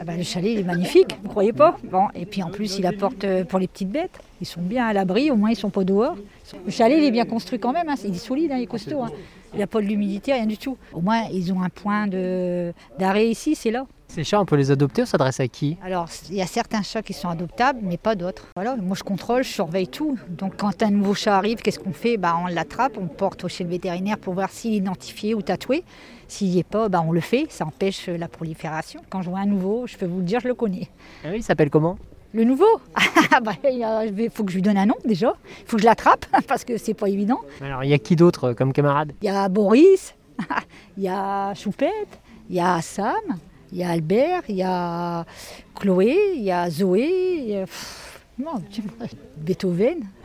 Le chalet il est magnifique, vous croyez pas? Bon, et puis en plus il apporte pour les petites bêtes. Ils sont bien à l'abri, au moins ils sont pas dehors. Le chalet il est bien construit quand même, il est solide, il est costaud. Il n'y a pas de l'humidité, rien du tout. Au moins ils ont un point d'arrêt ici, c'est là. Ces chats, on peut les adopter, on s'adresse à qui? Alors, il y a certains chats qui sont adoptables, mais pas d'autres. Voilà, moi je contrôle, je surveille tout. Donc quand un nouveau chat arrive, qu'est-ce qu'on fait? On l'attrape, on le porte chez le vétérinaire pour voir s'il est identifié ou tatoué. S'il n'y est pas, on le fait, ça empêche la prolifération. Quand je vois un nouveau, je peux vous le dire, je le connais. Ah oui, il s'appelle comment? Le nouveau? Il faut que je lui donne un nom déjà. Il faut que je l'attrape, parce que c'est pas évident. Alors, il y a qui d'autre comme camarade? Il y a Boris, il y a Choupette, il y a Sam. Il y a Albert, il y a Chloé, il y a Zoé, Beethoven.